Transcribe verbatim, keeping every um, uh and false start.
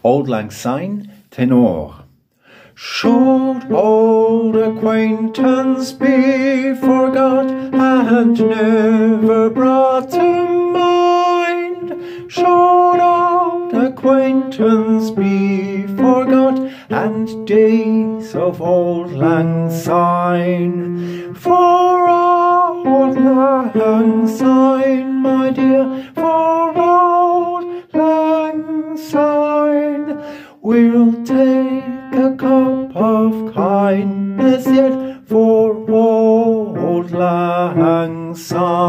Auld Lang Syne, tenor. Should old acquaintance be forgot and never brought to mind? Should old acquaintance be forgot and days of Auld Lang Syne? For Auld Lang Syne, my dear, for Auld Lang Syne, we'll take a cup of kindness yet for Auld Lang Syne.